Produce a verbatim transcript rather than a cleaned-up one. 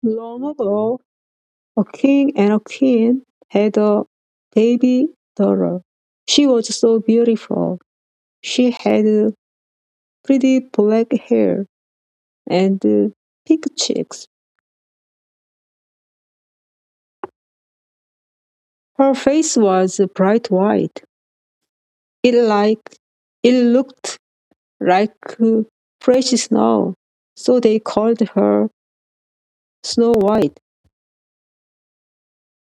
Long ago, a king and a queen had a baby daughter. She was so beautiful. She had pretty black hair and pink cheeks. Her face was bright white. It like it looked like fresh snow, so they called her Snow White.